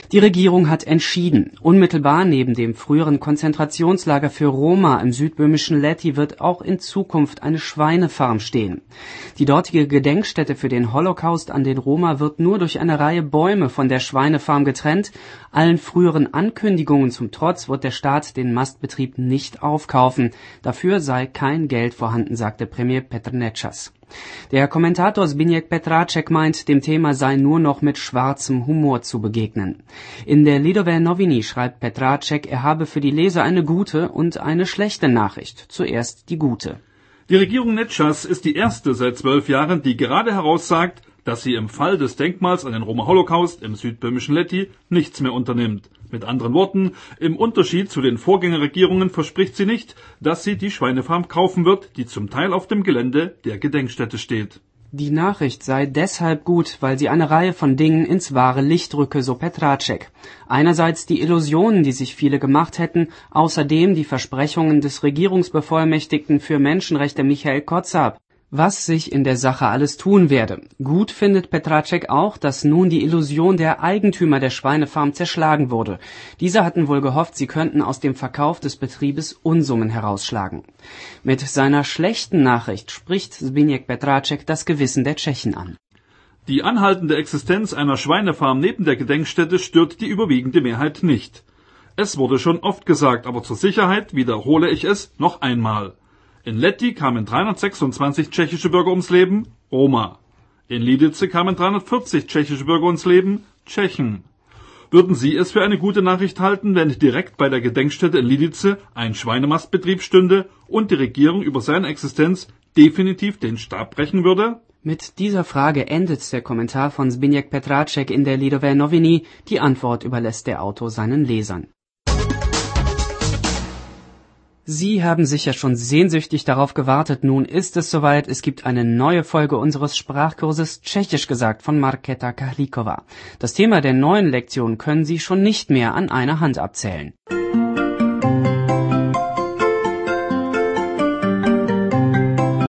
Die Regierung hat entschieden, unmittelbar neben dem früheren Konzentrationslager für Roma im südböhmischen Lety wird auch in Zukunft eine Schweinefarm stehen. Die dortige Gedenkstätte für den Holocaust an den Roma wird nur durch eine Reihe Bäume von der Schweinefarm getrennt. Allen früheren Ankündigungen zum Trotz wird der Staat den Mastbetrieb nicht aufkaufen. Dafür sei kein Geld vorhanden, sagte Premier Petr Nečas. Der Kommentator Zbigniew Petracek meint, dem Thema sei nur noch mit schwarzem Humor zu begegnen. In der Lidové noviny schreibt Petracek, er habe für die Leser eine gute und eine schlechte Nachricht. Zuerst die gute. Die Regierung Nečas ist die erste seit 12 Jahren, die gerade heraussagt, dass sie im Fall des Denkmals an den Roma-Holocaust im südböhmischen Lety nichts mehr unternimmt. Mit anderen Worten, im Unterschied zu den Vorgängerregierungen verspricht sie nicht, dass sie die Schweinefarm kaufen wird, die zum Teil auf dem Gelände der Gedenkstätte steht. Die Nachricht sei deshalb gut, weil sie eine Reihe von Dingen ins wahre Licht rücke, so Petracek. Einerseits die Illusionen, die sich viele gemacht hätten, außerdem die Versprechungen des Regierungsbevollmächtigten für Menschenrechte Michael Kotzab, was sich in der Sache alles tun werde. Gut findet Petracek auch, dass nun die Illusion der Eigentümer der Schweinefarm zerschlagen wurde. Diese hatten wohl gehofft, sie könnten aus dem Verkauf des Betriebes Unsummen herausschlagen. Mit seiner schlechten Nachricht spricht Zbigniew Petracek das Gewissen der Tschechen an. Die anhaltende Existenz einer Schweinefarm neben der Gedenkstätte stört die überwiegende Mehrheit nicht. Es wurde schon oft gesagt, aber zur Sicherheit wiederhole ich es noch einmal. In Lety kamen 326 tschechische Bürger ums Leben, Roma. In Lidice kamen 340 tschechische Bürger ums Leben, Tschechen. Würden Sie es für eine gute Nachricht halten, wenn direkt bei der Gedenkstätte in Lidice ein Schweinemastbetrieb stünde und die Regierung über seine Existenz definitiv den Stab brechen würde? Mit dieser Frage endet der Kommentar von Zbigniew Petracek in der Lidové noviny. Die Antwort überlässt der Autor seinen Lesern. Sie haben sicher schon sehnsüchtig darauf gewartet. Nun ist es soweit. Es gibt eine neue Folge unseres Sprachkurses Tschechisch gesagt von Markéta Kahlíková. Das Thema der neuen Lektion können Sie schon nicht mehr an einer Hand abzählen.